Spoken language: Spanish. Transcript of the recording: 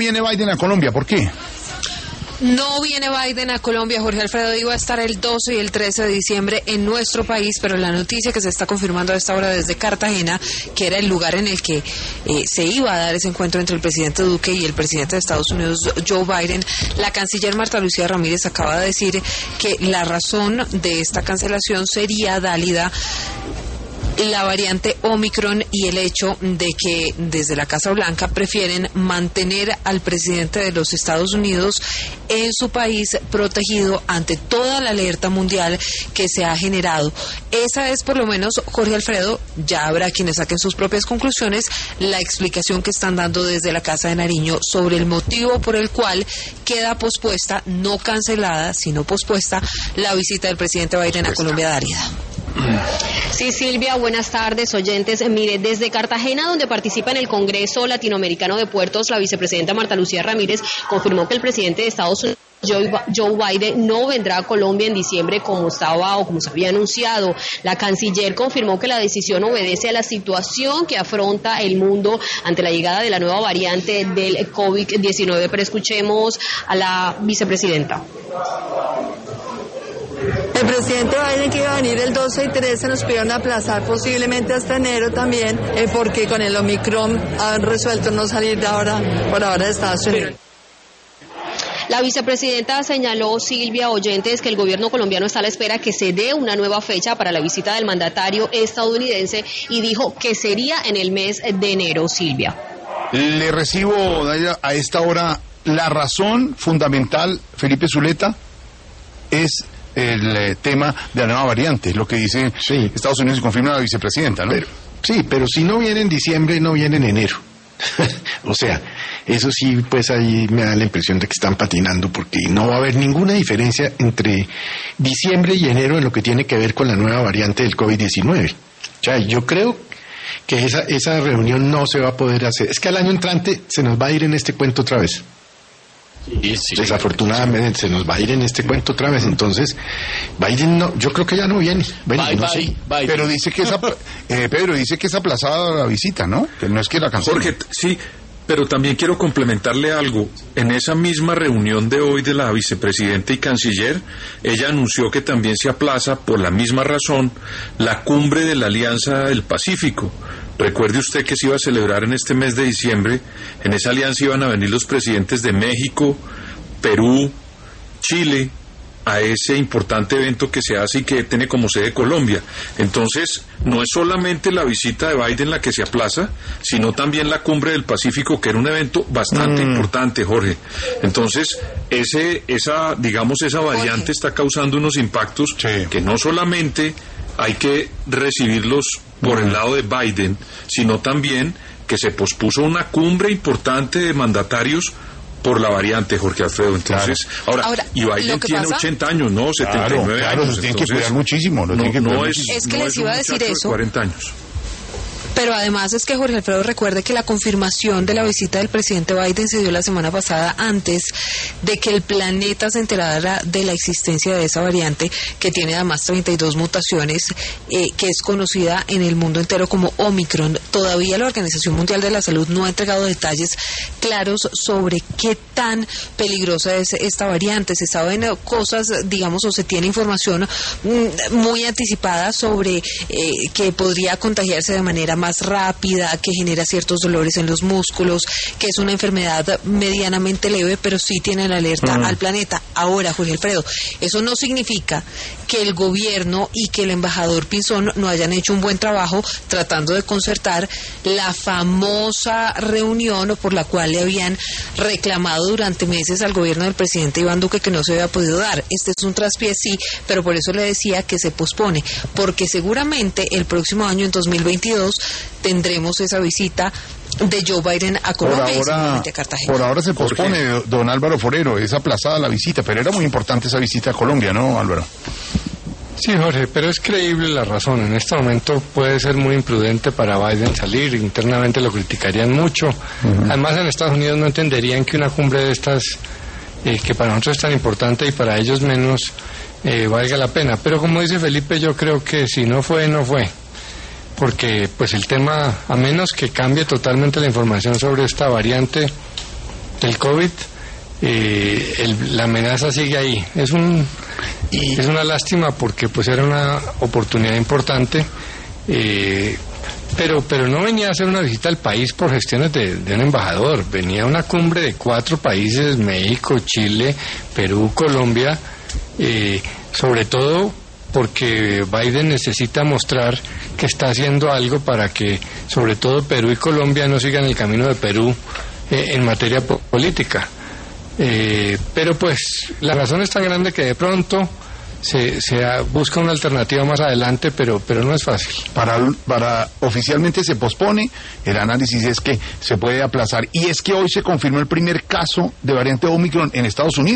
viene Biden a Colombia, ¿por qué? No viene Biden a Colombia, Jorge Alfredo. Iba a estar el 12 y el 13 de diciembre en nuestro país, pero la noticia que se está confirmando a esta hora desde Cartagena, que era el lugar en el que se iba a dar ese encuentro entre el presidente Duque y el presidente de Estados Unidos, Joe Biden, la canciller Marta Lucía Ramírez acaba de decir que la razón de esta cancelación sería válida la variante Omicron y el hecho de que desde la Casa Blanca prefieren mantener al presidente de los Estados Unidos en su país protegido ante toda la alerta mundial que se ha generado. Esa es, por lo menos, Jorge Alfredo, ya habrá quienes saquen sus propias conclusiones, la explicación que están dando desde la Casa de Nariño sobre el motivo por el cual queda pospuesta, no cancelada, sino pospuesta, la visita del presidente Biden a Colombia, Dárida. Sí, Silvia, buenas tardes, oyentes. Mire, desde Cartagena, donde participa en el Congreso Latinoamericano de Puertos, la vicepresidenta Marta Lucía Ramírez confirmó que el presidente de Estados Unidos, Joe Biden, no vendrá a Colombia en diciembre como se había anunciado. La canciller confirmó que la decisión obedece a la situación que afronta el mundo ante la llegada de la nueva variante del COVID-19. Pero escuchemos a la vicepresidenta. El presidente Biden, que iba a venir el 12 y 13, nos pidieron aplazar posiblemente hasta enero también, porque con el Omicron han resuelto no salir de por ahora de Estados Unidos. La vicepresidenta señaló, Silvia, oyentes, que el gobierno colombiano está a la espera que se dé una nueva fecha para la visita del mandatario estadounidense y dijo que sería en el mes de enero, Silvia. Le recibo a esta hora la razón fundamental, Felipe Zuleta, es el tema de la nueva variante, lo que dice Estados Unidos y confirma la vicepresidenta, ¿no? Pero si no viene en diciembre, no viene en enero. O sea, eso sí, pues ahí me da la impresión de que están patinando, porque no va a haber ninguna diferencia entre diciembre y enero en lo que tiene que ver con la nueva variante del COVID-19. O sea, yo creo que esa reunión no se va a poder hacer. Es que al año entrante se nos va a ir en este cuento otra vez. Desafortunadamente se nos va a ir en este cuento otra vez. Entonces Biden no, yo creo que ya no viene. Bye. Pero dice que Pedro dice que es aplazada la visita, ¿no? Que no es que la cancelen. Jorge, sí, pero también quiero complementarle algo. En esa misma reunión de hoy de la vicepresidenta y canciller, ella anunció que también se aplaza por la misma razón la cumbre de la Alianza del Pacífico. Recuerde usted que se iba a celebrar en este mes de diciembre. En esa alianza iban a venir los presidentes de México, Perú, Chile, a ese importante evento que se hace y que tiene como sede Colombia. Entonces, no es solamente la visita de Biden la que se aplaza, sino también la cumbre del Pacífico, que era un evento bastante importante, Jorge. Entonces, esa variante está causando unos impactos que no solamente hay que recibirlos por el lado de Biden, sino también que se pospuso una cumbre importante de mandatarios por la variante, Jorge Alfredo. Entonces, ahora y Biden tiene 80 años, ¿no? 79 años. Los tienen que cuidar muchísimo. Es que les iba a decir eso. 40 años. Pero además es que, Jorge Alfredo, recuerde que la confirmación de la visita del presidente Biden se dio la semana pasada antes de que el planeta se enterara de la existencia de esa variante, que tiene además 32 mutaciones, que es conocida en el mundo entero como Omicron. Todavía la Organización Mundial de la Salud no ha entregado detalles claros sobre qué tan peligrosa es esta variante. Se saben cosas, digamos, o se tiene información muy anticipada sobre que podría contagiarse de manera más rápida, que genera ciertos dolores en los músculos, que es una enfermedad medianamente leve, pero sí tiene la alerta al planeta. Ahora, Jorge Alfredo, eso no significa que el gobierno y que el embajador Pinzón no hayan hecho un buen trabajo tratando de concertar la famosa reunión por la cual le habían reclamado durante meses al gobierno del presidente Iván Duque que no se había podido dar. Este es un traspié, sí, pero por eso le decía que se pospone, porque seguramente el próximo año, en 2022, tendremos esa visita de Joe Biden a Colombia y seguramente a Cartagena. Por ahora se pospone, don Álvaro Forero, es aplazada la visita, pero era muy importante esa visita a Colombia, ¿no, Álvaro? Sí, Jorge, pero es creíble la razón. En este momento puede ser muy imprudente para Biden salir, internamente lo criticarían mucho. Además, en Estados Unidos no entenderían que una cumbre de estas, que para nosotros es tan importante y para ellos menos, valga la pena. Pero como dice Felipe, yo creo que si no fue, no fue. Porque pues el tema, a menos que cambie totalmente la información sobre esta variante, del COVID, la amenaza sigue ahí. Es una lástima porque pues era una oportunidad importante, pero no venía a hacer una visita al país por gestiones de un embajador, venía a una cumbre de 4 países, México, Chile, Perú, Colombia, sobre todo porque Biden necesita mostrar que está haciendo algo para que sobre todo Perú y Colombia no sigan el camino de Perú en materia política. Pero pues la razón es tan grande que de pronto se busca una alternativa más adelante, pero no es fácil. Para oficialmente se pospone, el análisis es que se puede aplazar, y es que hoy se confirmó el primer caso de variante Omicron en Estados Unidos.